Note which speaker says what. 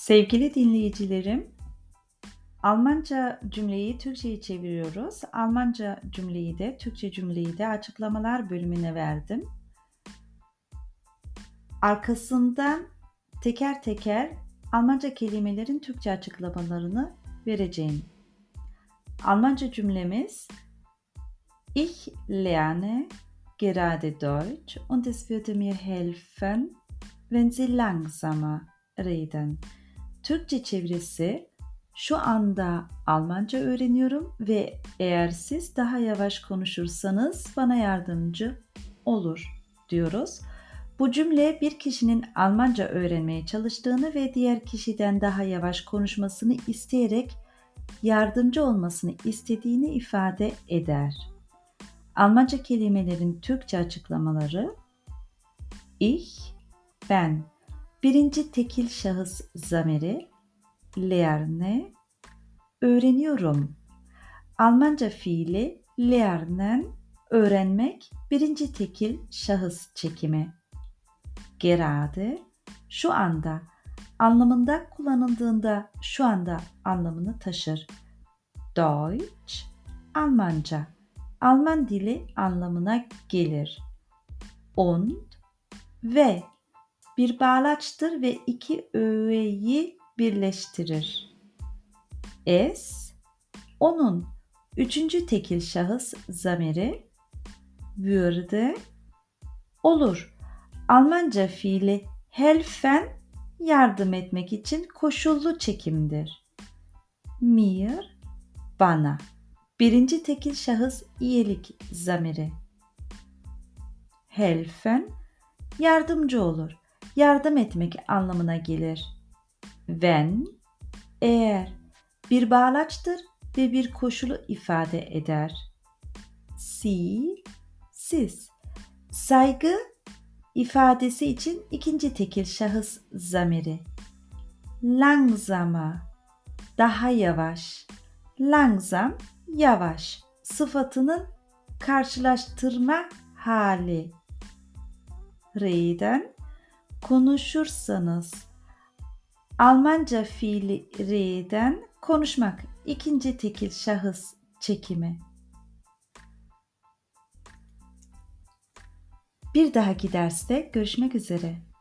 Speaker 1: Sevgili dinleyicilerim, Almanca cümleyi Türkçe'ye çeviriyoruz. Almanca cümleyi de, Türkçe cümleyi de açıklamalar bölümüne verdim. Arkasından teker teker Almanca kelimelerin Türkçe açıklamalarını vereceğim. Almanca cümlemiz: Ich lerne gerade Deutsch und es würde mir helfen, wenn Sie langsamer reden. Türkçe çevirisi: Şu anda Almanca öğreniyorum ve eğer siz daha yavaş konuşursanız bana yardımcı olur diyoruz. Bu cümle bir kişinin Almanca öğrenmeye çalıştığını ve diğer kişiden daha yavaş konuşmasını isteyerek yardımcı olmasını istediğini ifade eder. Almanca kelimelerin Türkçe açıklamaları: Ich, ben. Birinci tekil şahıs zamiri, lerne, öğreniyorum. Almanca fiili lernen, öğrenmek, birinci tekil şahıs çekimi. Gerade, şu anda anlamında kullanıldığında şu anda anlamını taşır. Deutsch, Almanca, Alman dili anlamına gelir. Und, ve bir bağlaçtır ve iki öğeyi birleştirir. Es, onun üçüncü tekil şahıs zamiri, würde, olur. Almanca fiili helfen, yardım etmek için koşullu çekimdir. Mir, bana. Birinci tekil şahıs iyilik zamiri. Helfen, yardımcı olur. Yardım etmek anlamına gelir. Wenn, eğer, bir bağlaçtır ve bir koşulu ifade eder. Sie, siz. Saygı ifadesi için ikinci tekil şahıs zamiri. Langsamer, daha yavaş. Langsam, yavaş. Sıfatının karşılaştırma hali. Reden, konuşursanız. Almanca fiili reden, konuşmak, ikinci tekil şahıs çekimi. Bir dahaki derste görüşmek üzere.